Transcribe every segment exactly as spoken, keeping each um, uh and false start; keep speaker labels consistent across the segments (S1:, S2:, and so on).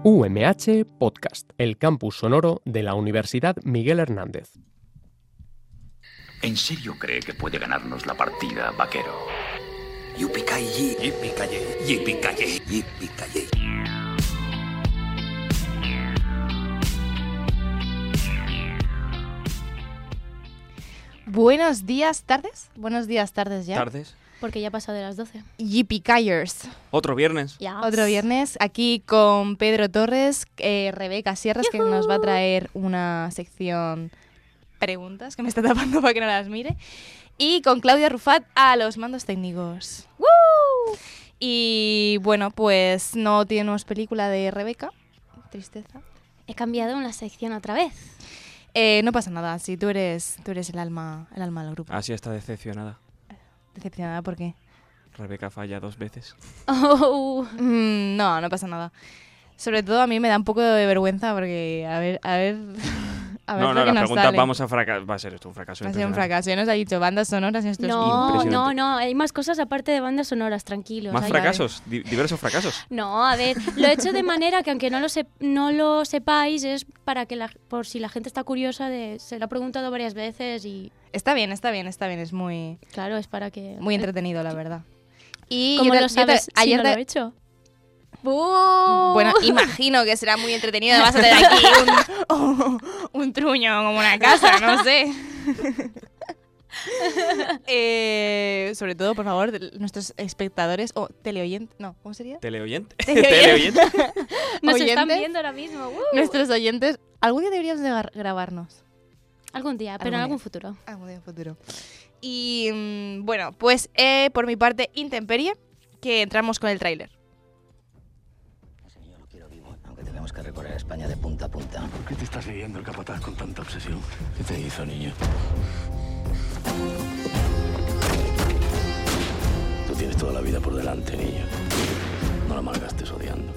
S1: U M H Podcast, el campus sonoro de la Universidad Miguel Hernández.
S2: ¿En serio cree que puede ganarnos la partida, vaquero?
S3: Yippee-ki-yay,
S2: Yippee-ki-yay, yippee-ki-yay,
S3: yippee-ki-yay.
S4: Buenos días, tardes. Buenos días, tardes ya.
S5: ¿Tardes?
S6: Porque ya ha pasado de las doce.
S4: Yippee-ki-yers.
S5: Otro viernes.
S6: Ya.
S4: Otro viernes aquí con Pedro Torres, eh, Rebeca Sierras, que nos va a traer una sección preguntas, que me está tapando para que no las mire, y con Claudia Rufat a los mandos técnicos. ¡Woo! Y bueno, pues no tenemos película de Rebeca. Tristeza.
S6: He cambiado en la sección otra vez.
S4: Eh, no pasa nada, si tú eres, tú eres el alma, el alma del grupo.
S5: Así está decepcionada.
S4: Decepcionada, ¿por qué?
S5: Rebeca falla dos veces.
S6: Oh.
S4: Mm, no, no pasa nada. Sobre todo a mí me da un poco de vergüenza porque, a ver, a ver, a ver
S5: no,
S4: lo
S5: no,
S4: que
S5: las
S4: nos
S5: preguntas
S4: sale.
S5: vamos a fracasar. Va a ser esto un fracaso.
S4: Va a ser un
S5: impresionante.
S4: fracaso. Ya nos ha dicho bandas sonoras y esto
S6: No,
S4: es
S5: impresionante.
S6: no, no. Hay más cosas aparte de bandas sonoras, tranquilos.
S5: Más
S6: Hay-
S5: fracasos, di- diversos fracasos.
S6: No, a ver, lo he hecho de manera que aunque no lo, sep- no lo sepáis, es para que, la, por si la gente está curiosa, de, se lo ha preguntado varias veces y,
S4: Está bien, está bien, está bien. Es muy,
S6: claro, es para que...
S4: muy entretenido, la verdad. Y
S6: ¿Cómo
S4: yo te-
S6: lo
S4: yo te-
S6: sabes si
S4: ayer
S6: no
S4: te-
S6: lo he hecho?
S4: Bueno, imagino que será muy entretenido. Vas a tener aquí un, un truño como una casa, no sé. Eh, sobre todo, por favor, de- nuestros espectadores o teleoyentes. No, ¿cómo sería?
S5: Teleoyente.
S4: Teleoyente.
S5: Teleoyente.
S6: Nos están
S4: oyentes.
S6: viendo ahora mismo. ¡uh!
S4: Nuestros oyentes. Algún día deberíamos de gar- grabarnos.
S6: Algún día, pero
S4: Algún
S6: en
S4: día.
S6: algún futuro.
S4: Algún día en futuro. Y mm, bueno, pues eh, por mi parte, Intemperie, que entramos con el tráiler.
S3: Ese niño lo quiero vivo, aunque tengamos que recorrer España de punta a punta.
S7: ¿Por qué te estás leyendo el capataz con tanta obsesión? ¿Qué te hizo, niño? Tú tienes toda la vida por delante, niño. No la malgastes odiando.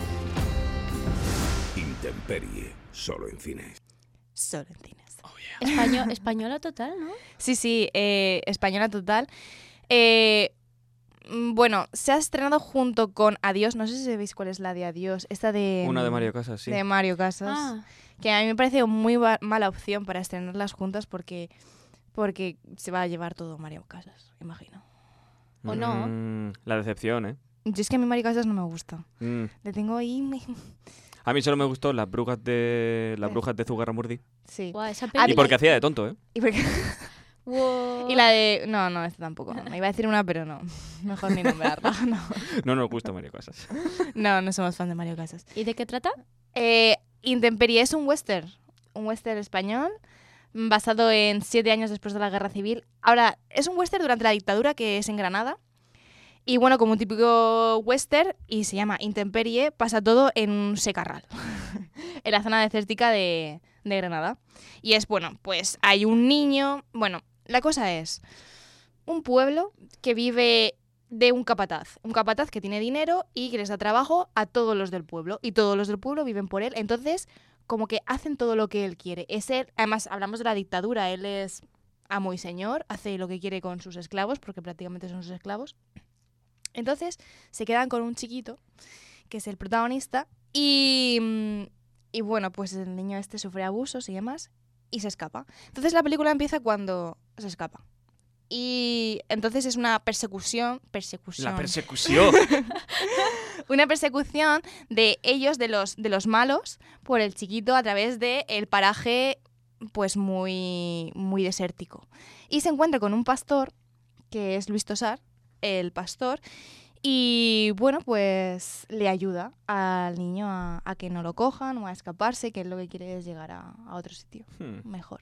S8: Intemperie, solo en cines.
S4: Solo en cines.
S6: Español, española total, ¿no?
S4: Sí, sí, eh, española total. Eh, mm, bueno, se ha estrenado junto con Adiós. No sé si sabéis cuál es la de Adiós. Esta de...
S5: Una de
S4: mm,
S5: Mario Casas, sí.
S4: De Mario Casas.
S6: Ah,
S4: Que a mí me parece muy ba- mala opción para estrenarlas juntas porque, porque se va a llevar todo Mario Casas, imagino.
S6: ¿O no?
S5: Mm, la decepción, ¿eh?
S4: Yo es que a mí Mario Casas no me gusta.
S5: Mm.
S4: Le tengo ahí... me-
S5: A mí solo me gustó las brujas de las
S4: Eh.
S5: brujas de Zugarramurdi.
S4: Sí.
S6: guau, esa
S4: Ah,
S5: Y
S6: peli.
S5: porque hacía de tonto, ¿eh?
S4: Y, porque-
S6: Wow.
S4: y la de... No, no, esta tampoco. Me iba a decir una, pero no. Mejor ni nombrarla. No,
S5: No nos gusta Mario Casas.
S4: no, no somos fan de Mario Casas.
S6: ¿Y de qué trata?
S4: Eh, Intemperie es un western. Un western español mm, basado en siete años después de la Guerra Civil. Ahora, es un western durante la dictadura, que es en Granada. Y bueno, como un típico western, y se llama Intemperie, pasa todo en un secarral. En la zona desértica de, de Granada. Y es, bueno, pues hay un niño... Bueno, la cosa es un pueblo que vive de un capataz. Un capataz que tiene dinero y que les da trabajo a todos los del pueblo. Y todos los del pueblo viven por él. Entonces, como que hacen todo lo que él quiere. Es él, además, hablamos de la dictadura. Él es amo y señor. Hace lo que quiere con sus esclavos, porque prácticamente son sus esclavos. Entonces, se quedan con un chiquito, que es el protagonista. Y... mm, Y bueno, pues el niño este sufre abusos y demás y se escapa. Entonces la película empieza cuando se escapa. Y entonces es una persecución, persecución.
S5: La persecución.
S4: Una persecución de ellos, de los, de los malos, por el chiquito a través de el paraje pues muy, muy desértico. Y se encuentra con un pastor, que es Luis Tosar, el pastor, y bueno, pues le ayuda al niño a, a que no lo cojan o a escaparse, que él lo que quiere es llegar a, a otro sitio
S5: Hmm.
S4: mejor.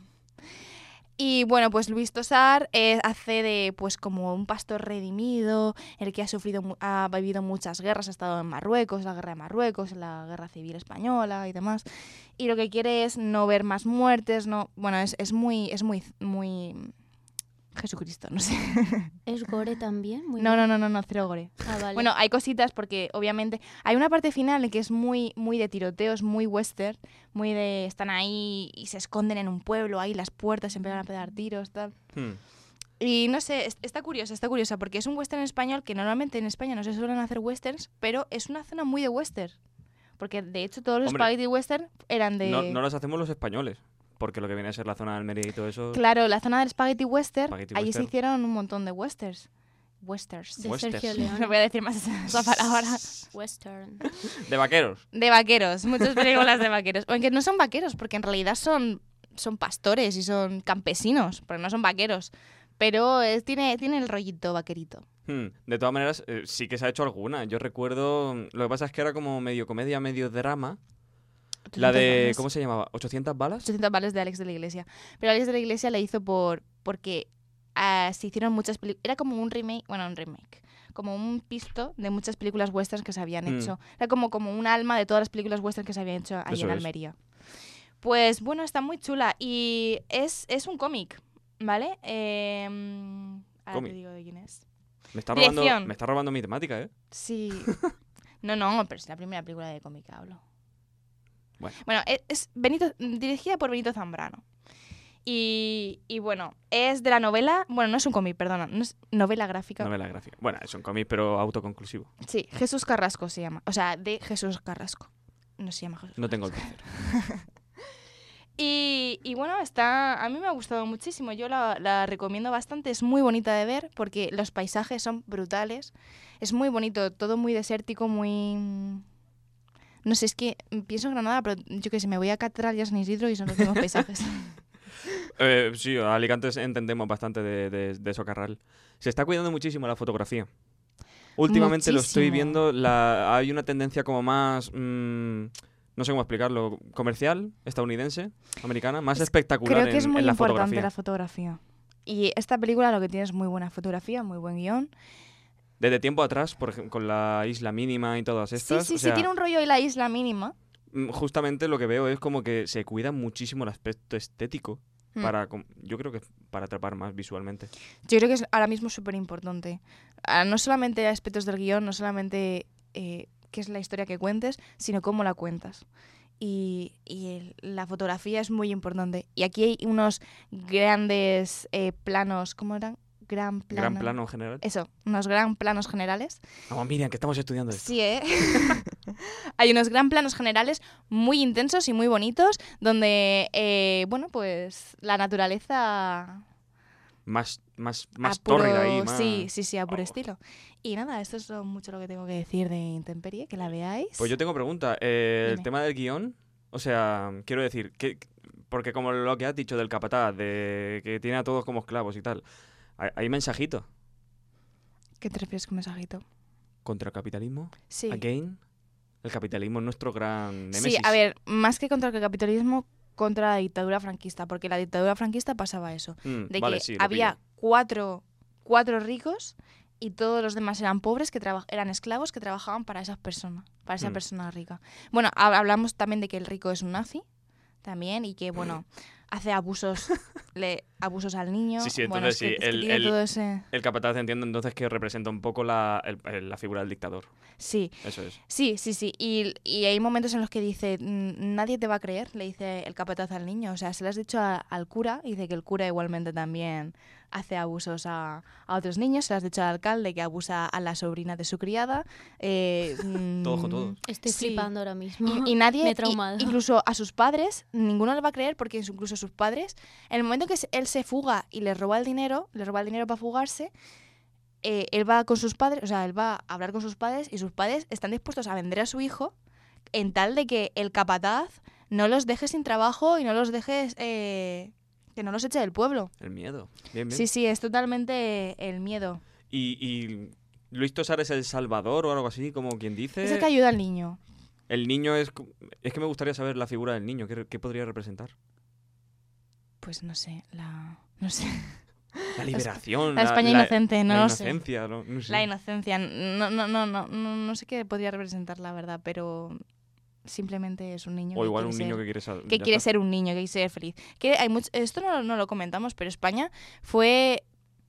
S4: Y bueno, pues Luis Tosar eh, hace de pues como un pastor redimido, el que ha sufrido, mu- ha vivido muchas guerras, ha estado en Marruecos, la guerra de Marruecos, la guerra civil española y demás. Y lo que quiere es no ver más muertes, no, bueno, es, es muy, es muy, muy Jesucristo, no sé.
S6: ¿Es gore también? Muy
S4: No,
S6: bien.
S4: no, no, no, no, cero gore.
S6: Ah, vale.
S4: Bueno, hay cositas porque obviamente hay una parte final que es muy, muy de tiroteos, muy western, muy de están ahí y se esconden en un pueblo, ahí las puertas se empiezan a pegar tiros, tal.
S5: Hmm.
S4: Y no sé, es- está curiosa, está curiosa, porque es un western español que normalmente en España no se suelen hacer westerns, pero es una zona muy de western. Porque de hecho todos los
S5: Hombre,
S4: spaghetti western eran de...
S5: No, no las hacemos los españoles, porque lo que viene a ser la zona de Almería y todo eso...
S4: Claro, la zona del spaghetti western,
S5: Spaghetti
S4: allí
S5: western.
S4: se hicieron un montón de westerns. Westerns.
S6: De
S5: Westerns.
S6: Sergio
S4: No
S6: Leone.
S4: voy a decir más esa, esa palabra.
S6: Western.
S5: De vaqueros.
S4: De vaqueros, muchas películas de vaqueros. Aunque no son vaqueros, porque en realidad son, son pastores y son campesinos, porque no son vaqueros. Pero es, tiene, tiene el rollito vaquerito.
S5: Hmm, De todas maneras, eh, sí que se ha hecho alguna. Yo recuerdo... Lo que pasa es que era como medio comedia, medio drama. La de...
S4: balas.
S5: ¿Cómo se llamaba? ¿ochocientas balas?
S4: ochocientas balas de Alex de la Iglesia. Pero Alex de la Iglesia la hizo por porque ah, se hicieron muchas películas. Era como un remake, bueno, un remake. Como un pisto de muchas películas westerns que se habían
S5: Mm.
S4: hecho. Era como, como un alma de todas las películas westerns que se habían hecho ahí
S5: Eso
S4: en
S5: es.
S4: Almería. Pues bueno, está muy chula. Y es, es un cómic, ¿vale? Eh, ahora
S5: Cómic.
S4: te digo de quién es.
S5: Me está, robando,
S4: Dirección.
S5: me está robando mi temática, ¿eh?
S4: Sí. No, no, pero es la primera película de cómic que hablo.
S5: Bueno.
S4: Bueno, es, es Benito, dirigida por Benito Zambrano. Y, y bueno, es de la novela... Bueno, no es un cómic, perdona. No es novela gráfica.
S5: Novela gráfica. Bueno, es un cómic, pero autoconclusivo.
S4: Sí, Jesús Carrasco se llama. O sea, de Jesús Carrasco. No se llama Jesús.
S5: No tengo el tercero.
S4: Y, y bueno, está, a mí me ha gustado muchísimo. Yo la, la recomiendo bastante. Es muy bonita de ver porque los paisajes son brutales. Es muy bonito, todo muy desértico, muy... No sé, es que pienso en Granada, pero yo qué sé, me voy a Catral y a San Isidro y son los mismos paisajes.
S5: Eh, sí, a Alicantes entendemos bastante de, de, de Socarral. Se está cuidando muchísimo la fotografía. Últimamente lo estoy
S4: Muchísimo.
S5: viendo, la, hay una tendencia como más, mm, no sé cómo explicarlo, comercial, estadounidense, americana, más
S4: Es-
S5: espectacular
S4: Creo que
S5: en,
S4: es muy
S5: en la
S4: importante
S5: fotografía.
S4: la fotografía. Y esta película lo que tiene es muy buena fotografía, muy buen guión.
S5: Desde tiempo atrás, por ejemplo, con la Isla Mínima y todas estas,
S4: sí, sí,
S5: o sea,
S4: sí, tiene un rollo y la isla mínima.
S5: mm, justamente lo que veo es como que se cuida muchísimo el aspecto estético,
S4: Mm.
S5: para, com- yo creo que para atrapar más visualmente.
S4: Yo creo que es ahora mismo súper importante. Ah, no solamente aspectos del guión, no solamente eh, qué es la historia que cuentes, sino cómo la cuentas. Y, y el- la fotografía es muy importante. Y aquí hay unos grandes eh, planos, ¿cómo eran? Gran plano.
S5: Gran plano en general.
S4: Eso, unos gran planos generales.
S5: Vamos, Miriam, que estamos estudiando esto.
S4: Sí, ¿eh? Hay unos gran planos generales muy intensos y muy bonitos, donde, eh, bueno, pues la naturaleza...
S5: Más, más, más
S4: a puro-
S5: tórrida ahí, más...
S4: Sí, sí, sí, a puro
S5: Oh.
S4: estilo. Y nada, esto es lo- mucho lo que tengo que decir de Intemperie, que la veáis.
S5: Pues yo tengo pregunta. Eh, el
S4: Dime.
S5: tema del guión, o sea, quiero decir, que, porque como lo que has dicho del capataz, de que tiene a todos como esclavos y tal, hay, hay mensajito
S4: ¿Qué te refieres con mensajito?
S5: contra el capitalismo.
S4: Sí.
S5: Again, el capitalismo es nuestro gran némesis.
S4: Sí, a ver, más que contra el capitalismo, contra la dictadura franquista, porque la dictadura franquista pasaba eso,
S5: Mm,
S4: de
S5: vale,
S4: que
S5: sí, lo
S4: había
S5: pillo.
S4: cuatro, cuatro ricos y todos los demás eran pobres, que traba- eran esclavos que trabajaban para esas personas, para esa
S5: Mm.
S4: persona rica. Bueno, hab- hablamos también de que el rico es un nazi, también, y que, bueno, hace abusos le, abusos al niño.
S5: Sí, sí,
S4: Bueno,
S5: entonces
S4: es que-
S5: sí,
S4: es que
S5: el-
S4: tiene
S5: el-
S4: todo ese...
S5: El capataz entiendo entonces que representa un poco la, el- el- la figura del dictador.
S4: Sí,
S5: Eso es.
S4: sí, sí, sí. Y, y hay momentos en los que dice, "Mm, nadie te va a creer", le dice el capataz al niño. O sea, se lo has dicho a- al cura, y dice que el cura igualmente también hace abusos a, a otros niños. Se lo has dicho al alcalde, que abusa a la sobrina de su criada. Eh, mm,
S5: Todos con todos.
S6: Estoy
S4: Sí.
S6: flipando ahora mismo.
S4: Y, y nadie,
S6: Me he
S4: y-
S6: traumado.
S4: incluso a sus padres, ninguno le va a creer, porque incluso sus padres, en el momento que se- él se fuga y le roba el dinero, le roba el dinero para fugarse, eh, él va con sus padres, o sea, él va a hablar con sus padres y sus padres están dispuestos a vender a su hijo en tal de que el capataz no los deje sin trabajo y no los deje, eh, que no los eche del pueblo.
S5: El miedo. Bien, bien.
S4: Sí, sí, es totalmente el miedo.
S5: Y, y Luis Tosar es el salvador o algo así, como quien dice.
S4: Es el que ayuda al niño.
S5: El niño es... co- Es que me gustaría saber la figura del niño. ¿Qué, qué podría representar?
S4: Pues no sé, la... No sé.
S5: La liberación.
S4: La España inocente, no
S5: la
S4: lo sé.
S5: inocencia, no, no sé.
S4: La inocencia. No, no, no, no, no, no sé qué podría representar, la verdad, pero simplemente es un niño.
S5: O
S4: que
S5: quiere
S4: quiere
S5: un
S4: ser,
S5: niño que quiere sal-
S4: que
S5: ya
S4: quiere
S5: está.
S4: ser un niño, que quiere ser feliz. Que hay much- Esto no, no lo comentamos, pero España fue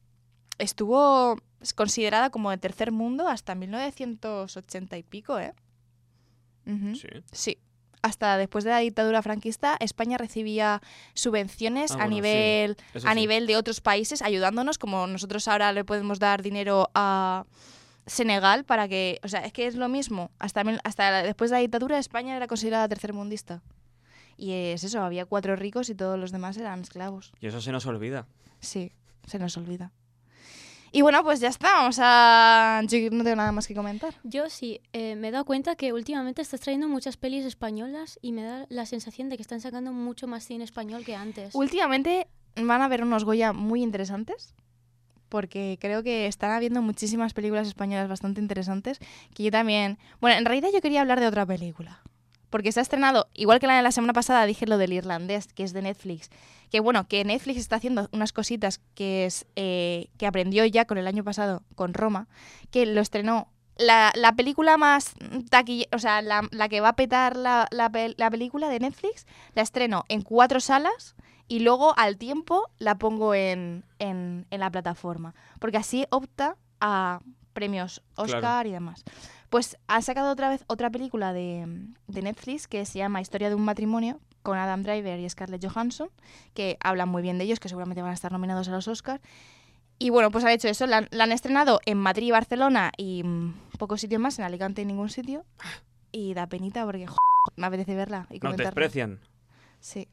S4: estuvo considerada como de tercer mundo hasta mil novecientos ochenta y pico, ¿eh? Ujú.
S5: Sí.
S4: Sí. Hasta después de la dictadura franquista, España recibía subvenciones
S5: Ah,
S4: a
S5: bueno, sí.
S4: nivel
S5: Eso
S4: a
S5: sí.
S4: nivel de otros países ayudándonos, como nosotros ahora le podemos dar dinero a, Senegal para que... O sea, es que es lo mismo. Hasta, mil- hasta la- después de la dictadura, España era considerada tercermundista. Y es eso, había cuatro ricos y todos los demás eran esclavos.
S5: Y eso se nos olvida.
S4: Sí, se nos olvida. Y bueno, pues ya está. Vamos a... Yo no tengo nada más que comentar.
S6: Yo sí, eh, me he dado cuenta que últimamente estás trayendo muchas pelis españolas y me da la sensación de que están sacando mucho más cine español que antes.
S4: Últimamente van a haber unos Goya muy interesantes, porque creo que están habiendo muchísimas películas españolas bastante interesantes, que yo también... Bueno, en realidad yo quería hablar de otra película, porque se ha estrenado, igual que la de la semana pasada, dije lo del irlandés, que es de Netflix, que bueno, que Netflix está haciendo unas cositas que es eh, que aprendió ya con el año pasado con Roma, que lo estrenó la, la película más taquilla, o sea, la, la que va a petar la, la, pel- la película de Netflix, la estreno en cuatro salas y luego al tiempo la pongo en, en, en la plataforma, porque así opta a premios Oscar
S5: Claro.
S4: y demás. Pues han sacado otra vez otra película de, de Netflix que se llama Historia de un matrimonio, con Adam Driver y Scarlett Johansson, que hablan muy bien de ellos, que seguramente van a estar nominados a los Oscars. Y bueno, pues han hecho eso, la, han- la han estrenado en Madrid y Barcelona y mm, pocos sitios más, en Alicante y ningún sitio. Y da penita porque jo, me apetece verla y
S5: Nos
S4: comentarla.
S5: desprecian.
S4: Sí.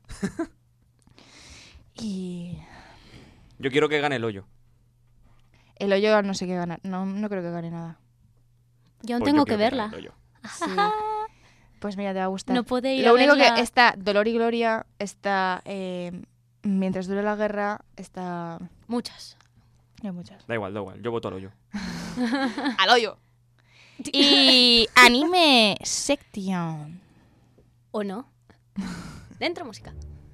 S4: Y
S5: Yo quiero que gane el hoyo.
S4: el hoyo no sé qué ganar, no, no creo que gane nada.
S6: Yo aún
S5: Pues
S6: tengo
S5: yo
S6: que
S5: quiero
S6: verla.
S5: gane el hoyo.
S4: Sí. Pues mira, te va a gustar.
S6: No puede ir
S4: Lo
S6: a
S4: único
S6: verla.
S4: que está Dolor y Gloria, está eh, Mientras dure la guerra, está...
S6: Muchas.
S4: Hay muchas.
S5: Da igual, da igual. Yo voto al hoyo.
S4: ¡Al hoyo! Y anime section.
S6: ¿O no? Dentro música.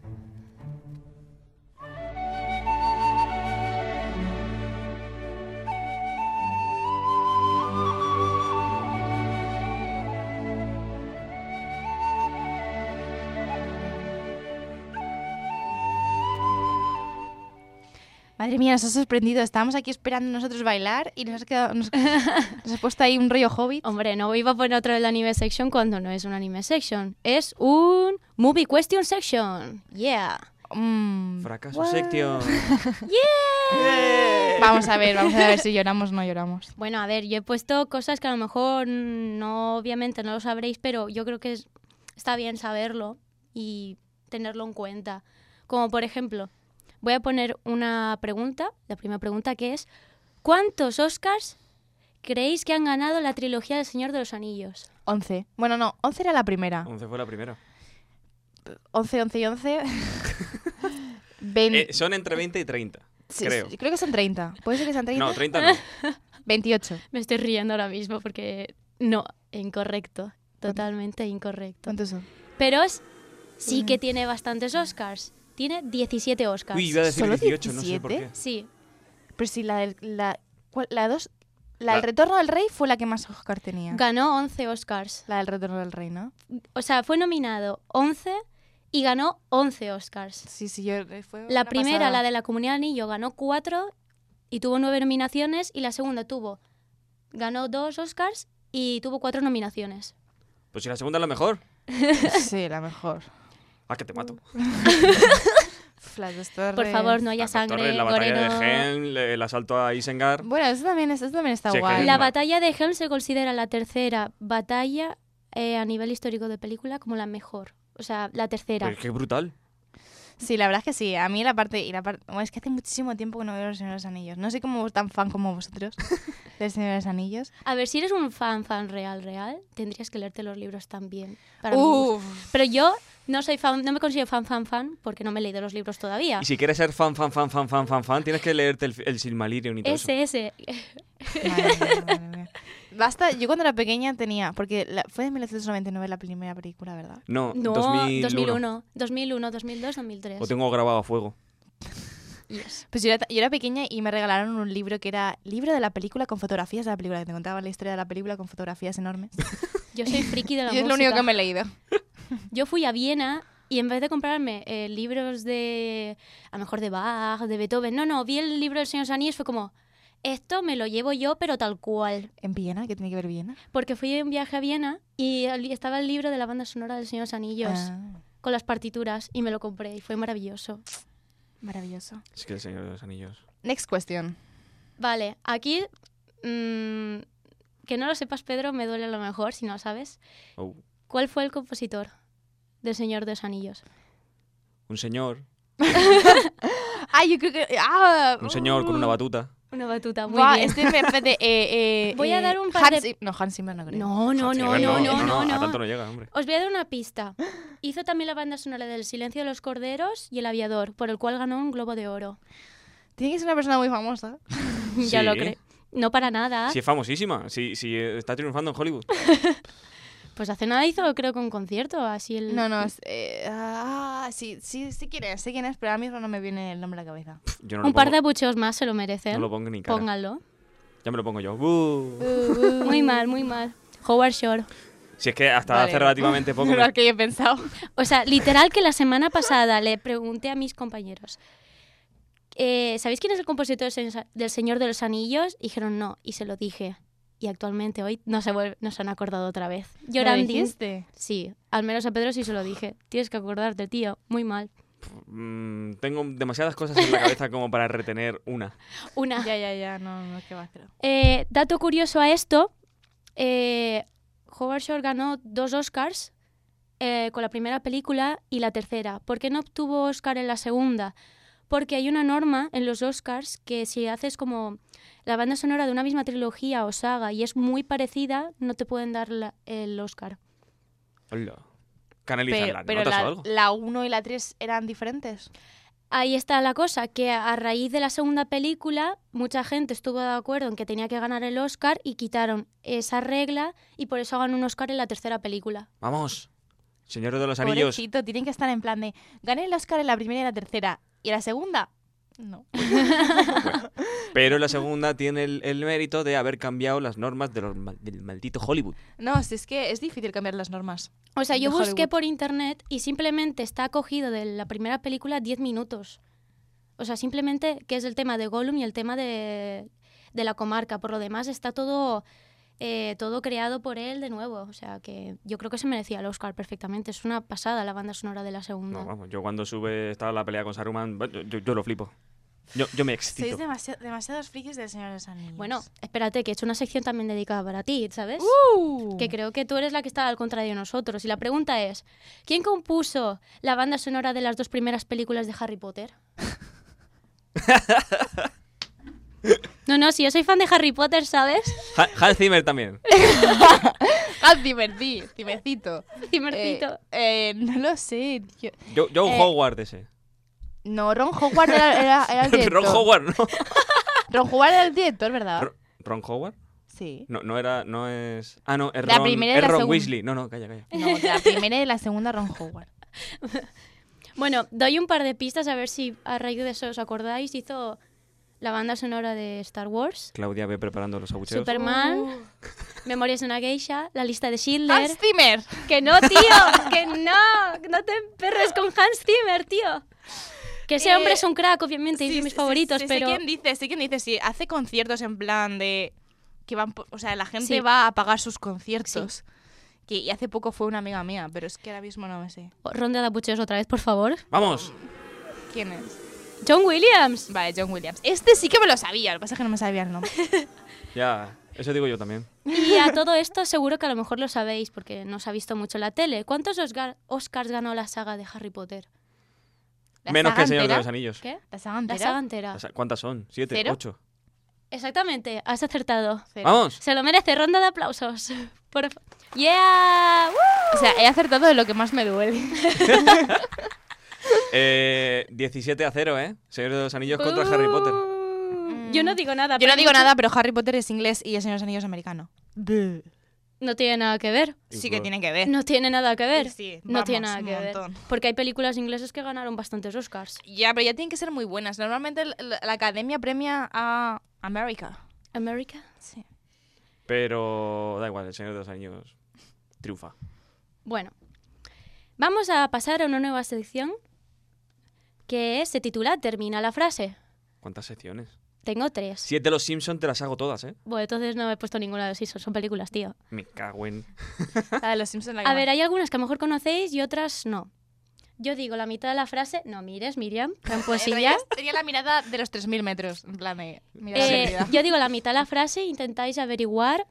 S4: Madre mía, nos has sorprendido. Estábamos aquí esperando nosotros bailar y nos has, quedado, nos, nos has puesto ahí un rollo hobbit.
S6: Hombre, no iba a poner otro del anime section cuando no es un anime section. Es un movie question section. Yeah.
S4: Mm,
S5: Fracaso
S4: what?
S5: section.
S4: Vamos a ver, vamos a ver si lloramos o no lloramos.
S6: Bueno, a ver, yo he puesto cosas que a lo mejor no, obviamente no lo sabréis, pero yo creo que es- está bien saberlo y tenerlo en cuenta. Como por ejemplo, voy a poner una pregunta, la primera pregunta que es, ¿cuántos Oscars creéis que han ganado la trilogía del Señor de los Anillos?
S4: once. Bueno, no, once era la primera.
S5: once fue la primera.
S4: once, once y once. Vein-
S5: Eh, son entre veinte y treinta,
S4: sí,
S5: creo.
S4: sí, creo que son treinta. ¿Puede ser que sean treinta?
S5: No, treinta no.
S4: veintiocho.
S6: Me estoy riendo ahora mismo porque no, incorrecto, totalmente incorrecto.
S4: ¿Cuántos son?
S6: Pero es- sí que tiene bastantes Oscars. Tiene diecisiete Oscars.
S5: Uy, iba a decir
S4: ¿Solo
S5: dieciocho, no sé por qué.
S4: diecisiete?
S6: Sí,
S4: Pero si la del... La, ¿cuál? La dos... La del
S5: La-
S4: Retorno del Rey fue la que más Oscar tenía.
S6: ganó once Oscars.
S4: La del Retorno del Rey, ¿no?
S6: O sea, fue nominado once y ganó once Oscars.
S4: Sí, sí, yo... eh, Fue
S6: La
S4: una
S6: primera,
S4: pasada.
S6: la de la Comunidad de Anillo, ganó cuatro y tuvo nueve nominaciones. Y la segunda tuvo, ganó dos Oscars y tuvo cuatro nominaciones.
S5: Pues si la segunda es la mejor.
S4: Sí, la mejor.
S5: Ah, que te mato.
S4: Uf, las dos torres.
S6: Por favor, no haya
S5: Las dos
S6: sangre,
S5: torres, la batalla
S6: Moreno.
S5: de Helm, el asalto a Isengard.
S4: Bueno, eso también, eso también está
S5: Sí,
S4: guay.
S5: Helm.
S6: La batalla de Helm se considera la tercera batalla eh, a nivel histórico de película como la mejor. O sea, la tercera.
S5: Pero qué brutal.
S4: Sí, la verdad es que sí. A mí la parte... Y la parte bueno, es que hace muchísimo tiempo que no veo El Señor de los Anillos. No soy como tan fan como vosotros del Señor de los Anillos.
S6: A ver, si eres un fan, fan real, real, tendrías que leerte los libros también. Para mi gusto.
S4: Uf.
S6: Pero yo no soy fan, no me considero fan, fan, fan, porque no me he leído los libros todavía.
S5: Y si quieres ser fan, fan, fan, fan, fan, fan, fan, tienes que leerte el, el Silmarillion y todo eso.
S6: Ese, ese.
S4: Madre mía, madre mía. Basta, yo cuando era pequeña tenía... Porque la- fue en mil novecientos noventa y nueve la primera película, ¿verdad?
S5: No,
S6: No,
S5: dos mil uno.
S6: dos mil uno, dos mil uno, dos mil dos, dos mil tres.
S5: Lo tengo grabado a fuego.
S6: Yes.
S4: Pues yo era, yo era pequeña y me regalaron un libro que era libro de la película con fotografías de la película, que te contaba la historia de la película con fotografías enormes.
S6: Yo soy friki de la
S4: Y es
S6: música.
S4: lo único que me he leído.
S6: Yo fui a Viena y en vez de comprarme eh, libros de, a lo mejor de Bach, de Beethoven, no, no, vi el libro del Señor de los Anillos, fue como, esto me lo llevo yo, pero tal cual.
S4: ¿En Viena? ¿Qué tiene que ver Viena?
S6: Porque fui en viaje a Viena y el- estaba el libro de la banda sonora del Señor de los Anillos
S4: Ah,
S6: con las partituras y me lo compré y fue maravilloso.
S4: maravilloso.
S5: Es que el Señor de los Anillos.
S4: Next question.
S6: Vale, aquí mm, que no lo sepas, Pedro, me duele a lo mejor, si no lo sabes.
S5: Oh.
S6: ¿Cuál fue el compositor del Señor de los Anillos?
S5: Un señor,
S4: Ah, yo creo que... Ah,
S5: un señor con una batuta.
S6: Una batuta, muy
S4: Buah,
S6: bien.
S4: este me espérate, eh, eh,
S6: Voy a
S4: eh,
S6: dar un par
S4: Hans
S6: de-
S4: Zim- No, Hans Zimmer no creo.
S6: No, no,
S5: Sí,
S6: no,
S5: bueno,
S6: no, no, no,
S5: A
S6: no.
S5: tanto no llega, hombre.
S6: Os voy a dar una pista. Hizo también la banda sonora del Silencio de los Corderos y El Aviador, por el cual ganó un Globo de Oro.
S4: Tiene que ser una persona muy famosa.
S6: Ya
S5: Sí.
S6: lo creo. No para nada.
S5: Sí, es famosísima. Sí, sí, eh, está triunfando en Hollywood.
S6: Pues hace nada hizo, creo que un concierto, así el...
S4: No, no, es, eh, ah, sí, sí, sí quién es, sé quién es, pero ahora mismo no me viene el nombre a la cabeza.
S5: Yo no lo
S6: Un par
S5: pongo-
S6: de abucheos más se lo merecen.
S5: No lo pongo ni cara.
S6: Pónganlo.
S5: Ya me lo pongo yo. Uh.
S6: Muy mal, muy mal. Howard Shore.
S5: Si es que hasta
S4: Vale.
S5: hace relativamente poco... me-
S4: Lo que yo he pensado.
S6: O sea, literal que la semana pasada le pregunté a mis compañeros, eh, ¿sabéis quién es el compositor del Sen- del Señor de los Anillos? Y dijeron no, y se lo dije. Y actualmente hoy no se, vuelve, no se han acordado otra vez.
S4: ¿Lo
S6: Llorando.
S4: dijiste?
S6: Sí, al menos a Pedro sí se lo dije. Tienes que acordarte, tío. Muy mal.
S5: Mm, tengo demasiadas cosas en la cabeza como para retener una.
S6: Una.
S4: Ya, ya, ya, no, no, qué va, pero...
S6: Eh, dato curioso a esto, eh, Howard Shore ganó dos Oscars eh, con la primera película y la tercera. ¿Por qué no obtuvo Oscar en la segunda? Porque hay una norma en los Oscars que si haces como la banda sonora de una misma trilogía o saga y es muy parecida, no te pueden dar la- el Oscar.
S5: Hola. Canalizan
S4: Pero,
S5: las
S4: pero
S5: notas o
S4: la,
S5: algo.
S4: la uno y la tres eran diferentes.
S6: Ahí está la cosa, que a raíz de la segunda película mucha gente estuvo de acuerdo en que tenía que ganar el Oscar y quitaron esa regla y por eso ganó un Oscar en la tercera película.
S5: Vamos. Señor de los Anillos.
S4: Pobrecito, tienen que estar en plan de... Gané el Oscar en la primera y la tercera. ¿Y la segunda? No.
S5: Pero la segunda tiene el, el mérito de haber cambiado las normas de los mal- del maldito Hollywood.
S4: No, si es que es difícil cambiar las normas.
S6: O sea, yo
S4: de
S6: busqué
S4: Hollywood.
S6: por internet y simplemente está cogido de la primera película diez minutos. O sea, simplemente que es el tema de Gollum y el tema de, de la comarca. Por lo demás está todo, eh, todo creado por él de nuevo. O sea, que yo creo que se merecía el Oscar perfectamente. Es una pasada la banda sonora de la segunda.
S5: No, vamos, yo cuando sube estaba la pelea con Saruman, yo, yo- yo lo flipo. Yo, yo me excito.
S4: Sois demasiado, demasiados frikis del Señor de los Anillos.
S6: Bueno, espérate, que he hecho una sección también dedicada para ti, ¿sabes?
S4: Uh.
S6: Que creo que tú eres la que está al contrario de nosotros. Y la pregunta es, ¿quién compuso la banda sonora de las dos primeras películas de Harry Potter? No, no, si yo soy fan de Harry Potter, ¿sabes?
S5: Ha- Hans Zimmer también.
S4: Ah, divertí, Timercito.
S6: Cimercito.
S4: Eh, eh, no lo sé, tío.
S5: Yo, John
S4: Eh,
S5: Howard ese.
S4: No, Ron Howard era, era, era el director.
S5: Ron Howard, ¿no?
S4: Ron Howard era el director, ¿verdad?
S5: Ro- ¿Ron Howard?
S4: Sí.
S5: No, no era, no es... Ah, no, es
S4: La
S5: Ron,
S4: primera y
S5: es
S4: la
S5: Ron
S4: segunda.
S5: Weasley. No, no, calla, calla.
S4: No, de la primera y de la segunda Ron Howard.
S6: Bueno, doy un par de pistas a ver si a raíz de eso os acordáis. Hizo la banda sonora de Star Wars,
S5: Claudia ve preparando los abucheos.
S6: Superman,
S4: Uh.
S6: Memorias de una geisha, La lista de Schindler...
S4: Hans Zimmer.
S6: ¡Que no, tío! ¡Que no! ¡Que no te emperres con Hans Zimmer, tío! Que ese
S4: Eh,
S6: hombre es un crack, obviamente, y
S4: Sí,
S6: es de mis
S4: sí,
S6: favoritos,
S4: sí,
S6: pero...
S4: Sé quién dice, sé quién dice, sí. Hace conciertos en plan de... que van por- O sea, la gente
S6: Sí.
S4: va a pagar sus conciertos. Que, y hace poco fue una amiga mía, pero es que ahora mismo no me sé.
S6: Ronda de abucheos otra vez, por favor.
S5: ¡Vamos!
S4: ¿Quién es?
S6: John Williams.
S4: Vale, John Williams. Este sí que me lo sabía, lo que pasa es que no me sabía el nombre.
S5: Ya, eso digo yo también.
S6: Y a todo esto seguro que a lo mejor lo sabéis, porque no se ha visto mucho en la tele. ¿Cuántos Oscar- Oscars ganó la saga de Harry Potter?
S4: ¿La
S5: Menos que
S4: saga
S5: el Señor de
S4: entera?
S5: los Anillos.
S6: ¿Qué?
S4: ¿La saga
S6: La
S4: entera?
S6: saga entera.
S5: O sea, ¿cuántas son? ¿Siete?
S4: ¿Cero?
S5: ¿Ocho?
S6: Exactamente, has acertado.
S4: Cero.
S5: ¡Vamos!
S6: Se lo merece, ronda de aplausos. Por... fa- ¡Yeah! ¡Woo!
S4: O sea, he acertado de lo que más me duele.
S5: Eh, diecisiete a cero, ¿eh? Señor de los Anillos contra Harry Potter.
S6: Uh, Yo no digo nada.
S4: Yo
S6: pero
S4: no digo
S6: mucho-
S4: nada, pero Harry Potter es inglés y el Señor de los Anillos es americano.
S6: No tiene nada que ver.
S4: Sí que tiene que ver.
S6: No tiene nada que ver.
S4: Sí,
S6: no
S4: vamos,
S6: tiene nada
S4: un
S6: que ver.
S4: montón.
S6: Porque hay películas inglesas que ganaron bastantes Oscars.
S4: Ya, pero ya tienen que ser muy buenas. Normalmente el- la, la academia premia a América.
S6: America.
S4: Sí.
S5: Pero da igual, el Señor de los Anillos triunfa.
S6: Bueno, vamos a pasar a una nueva sección que se titula Termina la frase.
S5: ¿Cuántas secciones?
S6: Tengo tres.
S5: Si es de los Simpsons, te las hago todas, ¿eh?
S6: Bueno, entonces no he puesto ninguna de los Simpsons, son películas, tío.
S5: Me cago en...
S4: La de los Simpsons. La que
S6: A
S4: más-
S6: ver, hay algunas que a lo mejor conocéis y otras no. Yo digo la mitad de la frase. No mires, Miriam,
S4: En
S6: tramposilla.
S4: realidad tenía la mirada de los tres mil metros. En plan de... Mirada
S6: Eh,
S4: perdida.
S6: yo digo la mitad de la frase e intentáis averiguar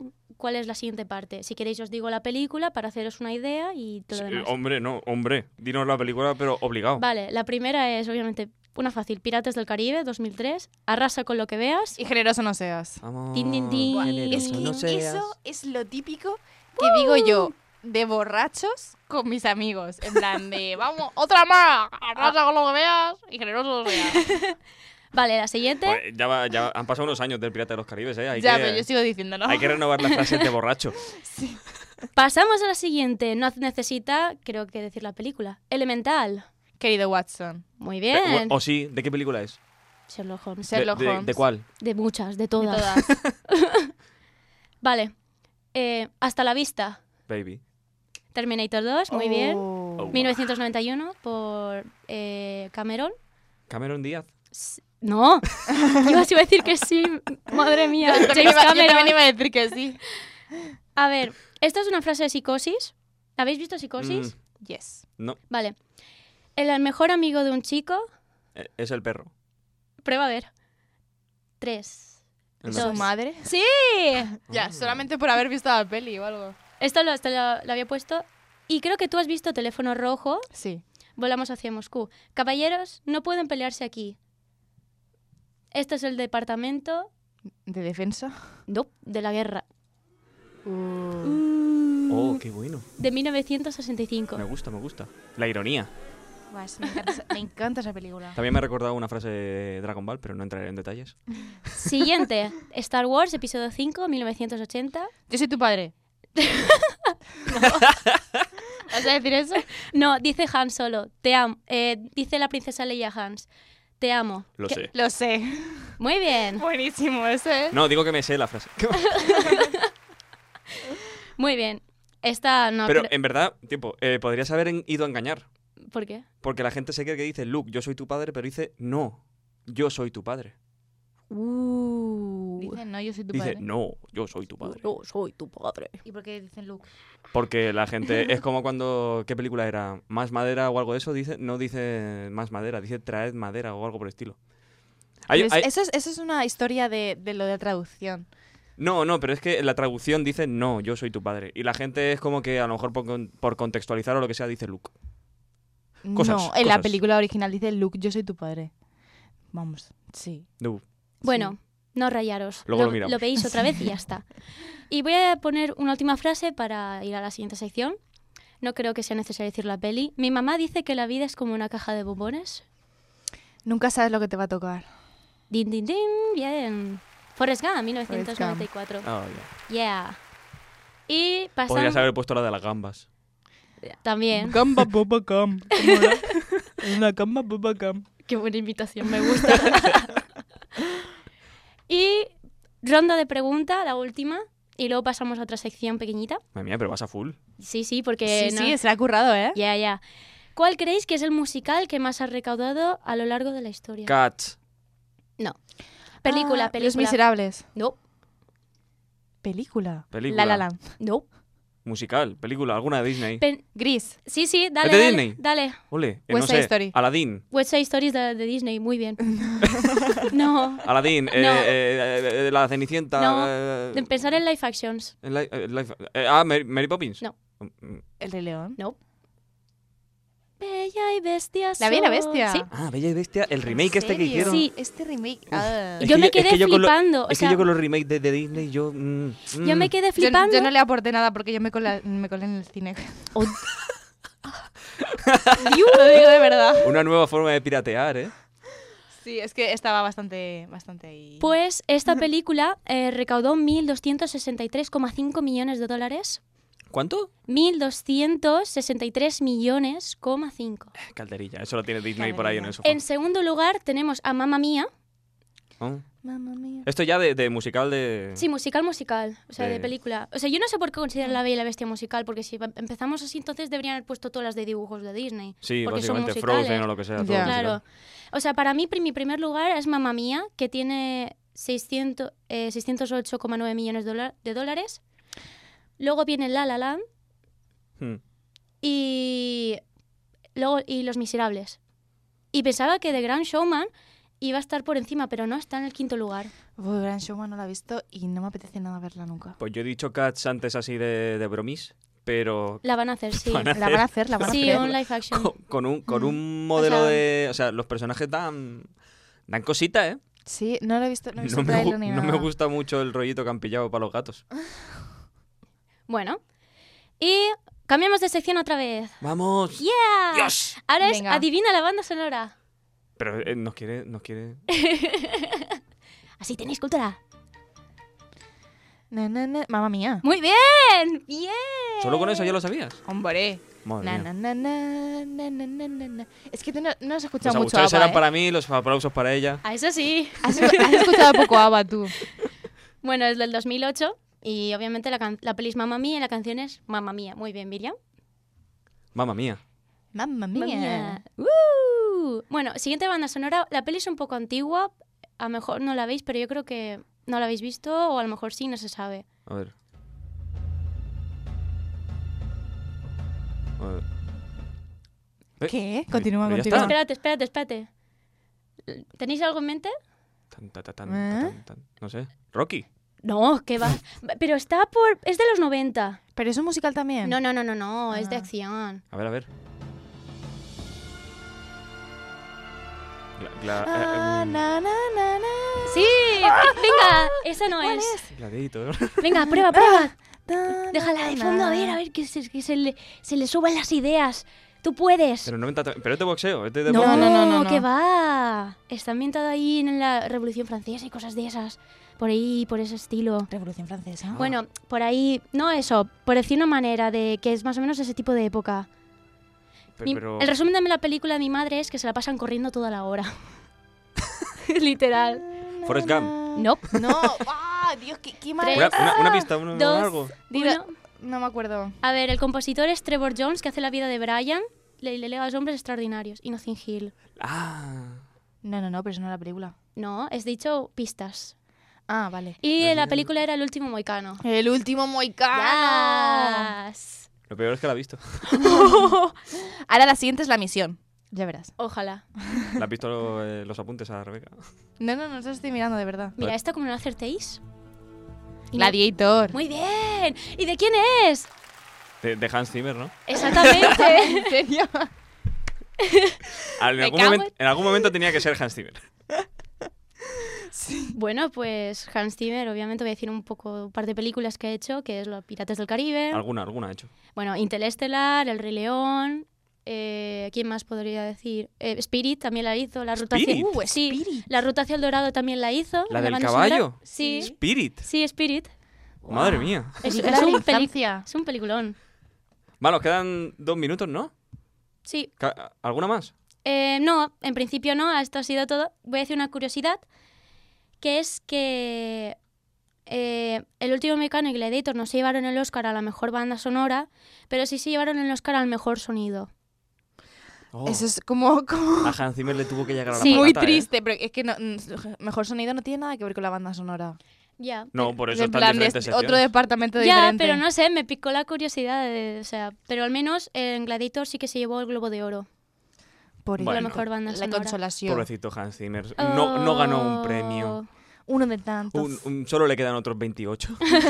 S6: cuál es la siguiente parte. Si queréis os digo la película para haceros una idea y todo lo
S5: Sí,
S6: demás.
S5: hombre, no, hombre. Dinos la película, pero obligado.
S6: Vale, la primera es obviamente una fácil. Piratas del Caribe, dos mil tres. Arrasa con lo que veas.
S4: Y generoso no seas.
S5: Vamos.
S6: Tin, tin, tin.
S5: generoso
S4: Es que
S5: no seas.
S4: eso es lo típico que digo yo de borrachos con mis amigos. En plan de, vamos, otra más, arrasa con lo que veas y generoso no seas.
S6: Vale, la siguiente.
S5: Pues ya, va- ya han pasado unos años del Pirata de los Caribes, ¿eh? Hay
S4: Ya,
S5: que,
S4: pero yo sigo diciéndolo.
S5: hay que renovar las frases de borracho.
S6: Pasamos a la siguiente. No necesita, creo que decir la película. Elemental.
S4: Querido Watson.
S6: Muy
S5: Eh,
S6: bien.
S5: O, o sí, ¿de qué película es?
S6: Sherlock Holmes.
S5: De-
S4: Sherlock
S5: de,
S4: Holmes.
S5: ¿De cuál?
S6: De muchas, de
S4: De
S6: todas.
S4: todas.
S6: Vale. Eh, Hasta la vista.
S5: Baby.
S6: Terminator dos, muy bien.
S4: Oh.
S6: mil novecientos noventa y uno por eh, Cameron.
S5: Cameron Díaz.
S6: S- No, yo así iba a decir que sí. Madre mía,
S4: Yo también
S6: James
S4: iba- yo
S6: Cameron.
S4: también iba a decir que sí.
S6: A ver, esta es una frase de Psicosis. ¿Habéis visto Psicosis?
S5: Mm,
S4: Yes.
S5: no,
S6: Vale. El mejor amigo de un chico.
S5: eh, es el perro.
S6: Prueba a ver. Tres.
S5: El
S4: ¿Su
S6: Dos.
S4: madre?
S6: ¡Sí!
S4: Ya, solamente por haber visto la peli o algo.
S6: Esto lo, esto lo, lo había puesto. Y creo que tú has visto Teléfono Rojo.
S4: Sí.
S6: Volamos hacia Moscú. Caballeros, no pueden pelearse aquí. Este es el departamento
S4: ¿De defensa?
S6: no, de la guerra.
S5: Oh, qué bueno.
S6: De mil novecientos sesenta y cinco.
S5: Me gusta, me gusta. La ironía.
S4: Pues me, encanta esa, me encanta esa película.
S5: También me ha recordado una frase de Dragon Ball, pero no entraré en detalles.
S6: Siguiente. Star Wars, episodio cinco, mil novecientos ochenta.
S4: Yo soy tu padre. ¿Vas a decir eso?
S6: No, dice Han Solo. Te amo. Eh, dice la princesa Leia Hans. Te amo.
S5: Lo
S6: ¿Qué?
S5: sé.
S4: Lo sé.
S6: Muy bien.
S4: Buenísimo ese.
S5: No, digo que me sé la frase.
S6: Muy bien. Esta no.
S5: Pero
S6: creo-
S5: en verdad, tipo, eh, podrías haber en- ido a engañar.
S6: ¿Por qué?
S5: Porque la gente se cree que dice, Luke, yo soy tu padre, pero dice, no, yo soy tu padre.
S6: Uh.
S4: Dicen, no, yo soy tu
S5: Dice,
S4: padre.
S5: no, yo soy tu padre.
S6: Yo soy tu padre.
S4: ¿Y por qué dicen Luke?
S5: Porque la gente, es como cuando, ¿qué película era? ¿Más madera o algo de eso? Dice, no dice más madera, dice traed madera o algo por el estilo. Hay-
S4: Pero es-
S5: hay-
S4: Eso, es, eso es una historia de, de lo de traducción.
S5: No, no, pero es que la traducción dice, no, yo soy tu padre. Y la gente es como que a lo mejor por, con- por contextualizar o lo que sea dice Luke. Cosas,
S4: no, en la
S5: cosas.
S4: película original dice Luke, yo soy tu padre. Vamos, sí.
S5: No.
S6: Bueno, no rayaros.
S5: Luego lo miramos.
S6: veis otra vez y ya está. Y voy a poner una última frase para ir a la siguiente sección. No creo que sea necesario decir la peli. Mi mamá dice que la vida es como una caja de bombones.
S4: Nunca sabes lo que te va a tocar.
S6: Din, din, din. Bien. Forrest Gump, mil novecientos noventa y cuatro.
S5: Oh, ya.
S6: Yeah. Y pasamos...
S5: Podrías haber puesto la de las gambas.
S6: También.
S4: Gamba Boba Gum. ¿Cómo era? Una gamba Boba Gum.
S6: Qué buena invitación, me gusta. Y ronda de pregunta, la última. Y luego pasamos a otra sección pequeñita.
S5: Madre mía, pero vas a full.
S6: Sí, sí, porque...
S4: Sí,
S6: no-
S4: sí, se la ha currado, ¿eh?
S6: Ya, ya. ¿Cuál creéis que es el musical que más ha recaudado a lo largo de la historia?
S5: Cats.
S6: No. Película,
S4: Ah,
S6: película.
S4: Los Miserables.
S6: No,
S4: Película.
S5: Película.
S4: La La Land.
S6: no.
S5: Musical, película, alguna de Disney.
S6: Pen-
S4: Gris.
S6: sí, sí, dale,
S5: ¿Es de
S6: dale,
S5: Disney?
S6: dale.
S5: Ole, eh,
S4: West
S5: no
S4: Side
S5: sé.
S4: Story.
S5: Aladdin.
S6: West Side Story es de, de Disney, muy bien. No,
S5: Aladdin, eh,
S6: No.
S5: eh, eh, la Cenicienta.
S6: No.
S5: eh,
S6: de pensar en live actions.
S5: en li- eh, life- eh, ah, Mary, Mary Poppins.
S6: No.
S5: Mm,
S4: El Rey León.
S6: No. Bella y Bestia.
S4: La Bella y
S6: son-
S4: Bestia.
S6: Sí.
S5: Ah, Bella y Bestia, el remake este que
S4: ¿En serio?
S5: hicieron.
S6: Sí.
S4: Este remake. Ah.
S5: Es
S6: Yo
S5: que
S6: me
S5: es
S6: quedé
S5: que yo con lo-
S6: flipando, o
S5: es
S6: sea-
S5: que yo con los remakes de, de Disney, yo. mm,
S6: Yo
S5: mm.
S6: me quedé
S4: Yo,
S6: flipando.
S4: yo no le aporté nada porque yo me colé, me colé en el cine.
S6: Oh,
S4: Lo digo de verdad.
S5: Una nueva forma de piratear, ¿eh?
S4: Sí, es que estaba bastante, bastante ahí.
S6: Pues esta película eh, recaudó mil doscientos sesenta y tres coma cinco millones de dólares.
S5: ¿Cuánto?
S6: mil doscientos sesenta y tres millones, coma cinco.
S5: Calderilla, eso lo tiene Disney por ahí en el sofá.
S6: En segundo lugar tenemos a Mamma Mía.
S5: Oh.
S4: Mamma mía.
S5: Esto ya de, de musical de.
S6: Sí, musical, musical. O sea, de
S5: De-
S6: película. O sea, yo no sé por qué consideran La Bella y la Bestia musical, porque si empezamos así, entonces deberían haber puesto todas las de dibujos de Disney.
S5: Sí,
S6: porque son
S5: básicamente
S6: musicales.
S5: Frozen o lo que sea. todo
S4: Ya.
S5: musical.
S6: Claro. O sea, para mí, pri- mi primer lugar es Mamma Mía, que tiene seiscientos, eh, seiscientos ocho coma nueve millones de dola- de dólares. Luego viene La La Land
S5: Hmm.
S6: y, luego, y Los Miserables. Y pensaba que The Grand Showman iba a estar por encima, pero no, está en el quinto lugar.
S4: Uy, Gran Showman no la he visto y no me apetece nada verla nunca.
S5: Pues yo he dicho Cats antes así de, de bromis, pero
S6: La van a hacer, sí.
S5: Van a
S4: La van a hacer, la van a
S6: Sí,
S4: hacer.
S6: un live action.
S5: con, con un, con un modelo
S6: O sea-
S5: de... O sea, los personajes dan, dan cosita, ¿eh?
S4: Sí, no lo he visto, no he visto
S5: No me,
S4: trailer
S5: gu-
S4: ni
S5: no
S4: nada.
S5: me gusta mucho el rollito que han pillado para los gatos.
S6: Bueno, y cambiamos de sección otra vez.
S5: ¡Vamos!
S6: ¡Yeah!
S5: ¡Dios!
S6: Ahora es
S4: Venga.
S6: adivina la banda sonora.
S5: Pero eh, nos quiere... Nos quiere...
S6: Así tenéis cultura.
S4: Na, na, na. Mamma mía.
S6: Muy bien, bien.
S5: ¿Solo con eso ya lo sabías?
S4: Hombre.
S5: Madre
S4: Na,
S5: mía.
S4: na, na, na, na, na, na, na. Es que tú no, no has escuchado
S5: Los
S4: mucho
S5: abucheos
S4: ABBA,
S5: eran
S4: ¿eh?
S5: para mí, los aplausos para ella.
S6: A eso sí.
S4: Has, has escuchado poco ABBA tú.
S6: Bueno, es del dos mil ocho y obviamente la, can- la peli es Mamma Mía y la canción es Mamma Mía. Muy bien, Miriam.
S5: Mamma mía.
S4: Mamma mía.
S6: Mamma Mía. Uh. Bueno, siguiente banda sonora. La peli es un poco antigua. A lo mejor no la veis, pero yo creo que no la habéis visto o a lo mejor sí, no se sabe.
S5: A ver. A ver. Eh,
S4: ¿Qué? Continúa,
S5: pero ya
S4: continúa.
S5: está.
S6: Espérate, espérate, espérate. ¿Tenéis algo en mente?
S5: Tan, ta, ta, tan,
S4: ¿Eh?
S5: tan, tan. No sé. Rocky.
S6: No, que va. Pero está por... Es de los noventa.
S4: ¿Pero es un musical también?
S6: No, no, no, no, no. Es de
S4: Ah.
S6: acción.
S5: A ver, a ver. Gla- gla-
S4: Ah,
S5: eh, mm,
S4: na, na, na, na.
S6: Sí, venga, esa no
S4: ¿Cuál
S6: es.
S5: Gladiator.
S6: Venga, prueba, prueba.
S4: Da,
S6: Déjala
S4: na,
S6: de
S4: na,
S6: fondo, a
S4: na.
S6: ver, a ver, que se, que se le, se le suban las ideas. Tú puedes.
S5: Pero, noventa, pero es de boxeo. Es de
S6: No,
S5: deporte.
S4: no, no, no, no.
S6: que va. Está ambientado ahí en la Revolución Francesa y cosas de esas. Por ahí, por ese estilo.
S4: Revolución Francesa.
S6: Bueno, por ahí, no eso, por decir una manera de que es más o menos ese tipo de época.
S5: Pe-
S6: Mi-
S5: pero...
S6: El resumen de la película de mi madre es que se la pasan corriendo toda la hora. Literal.
S5: Forrest Gump.
S6: No.
S4: No. ¡Ah, Dios, qué, qué mal!
S5: Una, una- una pista, una,
S6: Dos.
S5: algo.
S4: Dilo.
S6: Uno.
S4: No me acuerdo.
S6: A ver, el compositor es Trevor Jones, que hace la vida de Brian. Le, le lega a los hombres extraordinarios. Y Notting Hill.
S5: Ah.
S4: No, no, no, pero eso no es la película.
S6: No, es dicho pistas.
S4: Ah, vale.
S6: Y la película era El último moicano.
S4: El último moicano.
S6: Yes.
S5: Lo peor es que la ha visto.
S4: Ahora la siguiente es la misión. Ya verás.
S6: Ojalá.
S5: ¿La has visto eh, los apuntes a Rebeca?
S4: No, no, no, eso estoy mirando de verdad.
S6: Mira, esta como no la acertéis. Y no-
S4: Gladiator.
S6: Muy bien. ¿Y de quién es?
S5: De, de Hans Zimmer, ¿no?
S6: Exactamente.
S4: ¿En serio?
S5: Ah, En
S6: Me
S5: algún,
S6: cago
S5: momento,
S6: en-
S5: en algún momento tenía que ser Hans Zimmer.
S6: Bueno, pues Hans Zimmer, obviamente voy a decir un poco, un par de películas que ha hecho, que es Los Piratas del Caribe.
S5: Alguna, alguna ha hecho.
S6: Bueno, Interestelar, El Rey León. Eh, ¿Quién más podría decir? Eh, Spirit también la hizo. La ruta
S5: Spirit.
S6: hacia,
S4: Uh,
S6: sí,
S4: Spirit.
S6: la ruta hacia el Dorado también la hizo.
S5: ¿La del
S6: banda sonora.
S5: caballo?
S6: Sí,
S5: Spirit.
S6: sí, Spirit.
S5: Madre mía.
S6: Es,
S4: Película
S6: es
S4: de la
S6: un peli-
S4: infancia.
S6: es un peliculón.
S5: Vale, nos quedan dos minutos, ¿no?
S6: Sí.
S5: Ca- ¿Alguna más?
S6: Eh, no, en principio no, esto ha sido todo. Voy a decir una curiosidad, que es que eh, El último Mecano y Gladiator no se llevaron el Oscar a la mejor banda sonora, pero sí se llevaron el Oscar al mejor sonido.
S5: Oh,
S4: Eso es como, como
S5: a Hans Zimmer le tuvo que llegar a la
S6: Sí.
S4: muy
S5: patata, ¿eh?
S4: triste, pero es que no, mm, mejor sonido no tiene nada que ver con la banda sonora.
S6: Ya.
S5: No, por eso
S4: En
S5: están
S4: plan,
S5: diferentes
S4: es
S5: secciones.
S4: otro departamento
S6: Ya,
S4: diferente.
S6: pero no sé, me picó la curiosidad, de- o sea, pero al menos en Gladiator sí que se llevó el Globo de Oro.
S4: Por
S5: Bueno.
S6: la mejor banda
S4: la
S6: sonora.
S4: consolación.
S5: Pobrecito Hans Zimmer. No, no ganó un premio.
S4: Uno de tantos.
S5: Un- un- solo le quedan otros veintiocho.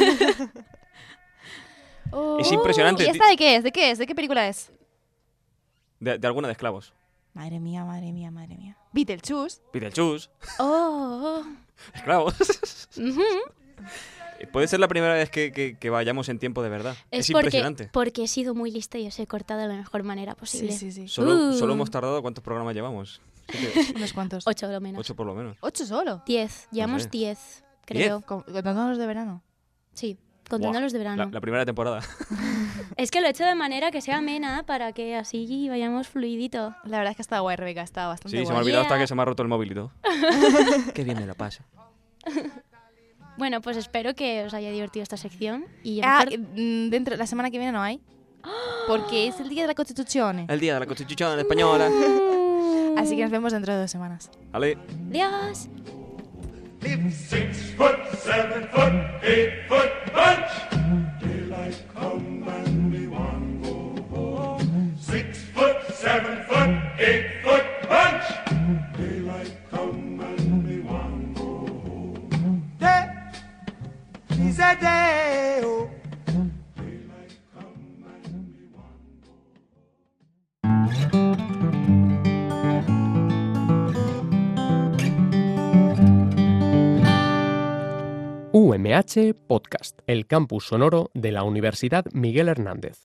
S4: Oh.
S5: Es impresionante,
S4: ¿Y
S5: ti-
S4: esta de qué es? ¿De qué es? ¿De qué película es?
S5: De, de alguna de esclavos.
S4: Madre mía, madre mía, madre mía. Beetlejuice.
S5: Beetlejuice.
S6: Oh, oh.
S5: Esclavos.
S6: Ujú.
S5: Puede ser la primera vez que, que- que vayamos en tiempo de verdad. Es,
S6: Es porque,
S5: impresionante.
S6: porque he sido muy lista y os he cortado de la mejor manera
S4: Sí,
S6: posible.
S4: sí, sí.
S5: Solo,
S6: Uh.
S5: solo hemos tardado, ¿cuántos programas llevamos? Siete,
S4: Unos cuantos.
S6: Ocho lo menos.
S5: ocho por lo menos.
S4: ¿Ocho solo?
S6: Diez. Llevamos
S5: sé.
S6: diez, creo.
S4: Con- Contando los de verano.
S6: Sí, contando
S5: Buah,
S6: los de verano.
S5: La, la primera temporada.
S6: Es que lo he hecho de manera que sea amena para que así vayamos fluidito.
S4: La verdad es que está guay, Rebeca. Está bastante
S5: Sí, se me ha
S4: guay.
S5: olvidado hasta
S6: Yeah.
S5: que se me ha roto el móvil y todo. Qué bien me lo paso.
S6: Bueno, pues espero que os haya divertido esta sección. Y a lo
S4: Ah,
S6: mejor-
S4: mm, dentro, la semana que viene no hay. Porque es el día de la Constitución.
S5: El día de la Constitución española.
S4: Así que nos vemos dentro de dos semanas.
S5: Vale.
S6: Adiós.
S9: Six foot, seven foot, eight foot bunch. Daylight come and we want go home. Six foot, seven foot, eight foot bunch. Daylight come
S1: U M H Podcast, el campus sonoro de la Universidad Miguel Hernández.